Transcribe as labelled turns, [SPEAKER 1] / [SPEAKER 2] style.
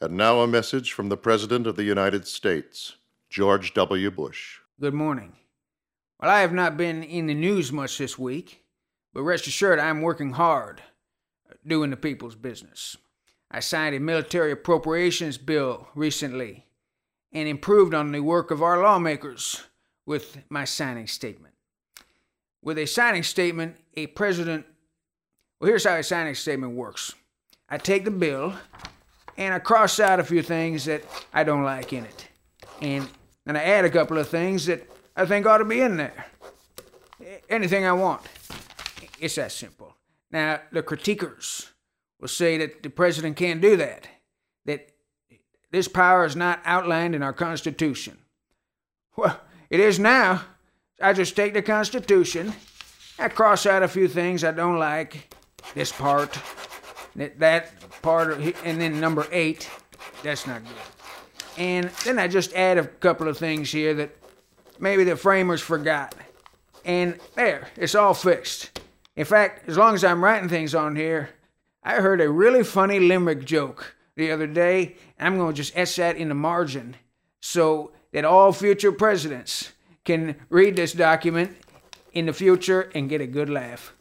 [SPEAKER 1] And now a message from the President of the United States, George W. Bush.
[SPEAKER 2] Good morning. Well, I have not been in the news much this week, but rest assured I'm working hard doing the people's business. I signed a military appropriations bill recently and improved on the work of our lawmakers with my signing statement. With a signing statement, here's how a signing statement works. I take the bill and I cross out a few things that I don't like in it. And I add a couple of things that I think ought to be in there. Anything I want. It's that simple. Now, the critiquers will say that the president can't do that, that this power is not outlined in our Constitution. Well, it is now. I just take the Constitution, I cross out a few things I don't like, this part, that part, and then number 8, that's not good. And then I just add a couple of things here that maybe the framers forgot. And there, it's all fixed. In fact, as long as I'm writing things on here, I heard a really funny limerick joke the other day, and I'm going to just etch that in the margin so that all future presidents can read this document in the future and get a good laugh.